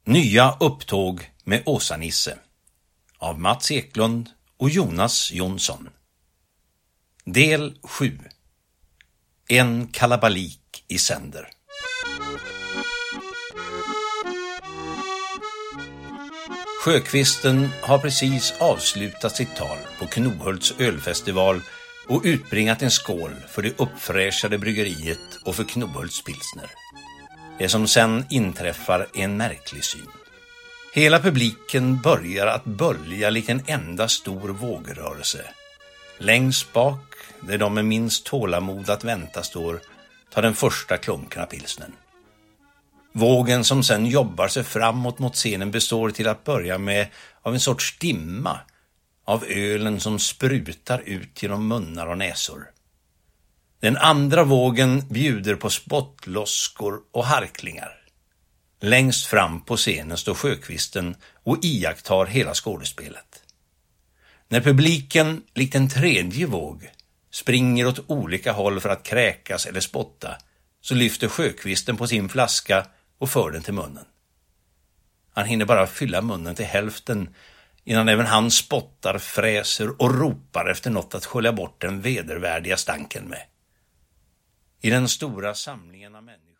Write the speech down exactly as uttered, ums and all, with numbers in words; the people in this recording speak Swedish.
Nya upptåg med Åsa-Nisse av Mats Eklund och Jonas Jonsson. Del sju. En kalabalik i sänder. Sjökvisten har precis avslutat sitt tal på Knohults ölfestival och utbringat en skål för det uppfräschade bryggeriet och för Knohults pilsner. Det som sen inträffar är en märklig syn. Hela publiken börjar att bölja lik en enda stor vågrörelse. Längst bak, där de med minst tålamod att vänta står, tar den första klunken av pilsnen. Vågen som sen jobbar sig framåt mot scenen består till att börja med av en sorts dimma, av ölen som sprutar ut genom munnar och näsor. Den andra vågen bjuder på spottloskor och harklingar. Längst fram på scenen står Sjökvisten och iakttar hela skådespelet. När publiken, likt en tredje våg, springer åt olika håll för att kräkas eller spotta, så lyfter Sjökvisten på sin flaska och för den till munnen. Han hinner bara fylla munnen till hälften innan även han spottar, fräser och ropar efter något att skölja bort den vedervärdiga stanken med. I den stora samlingen av människor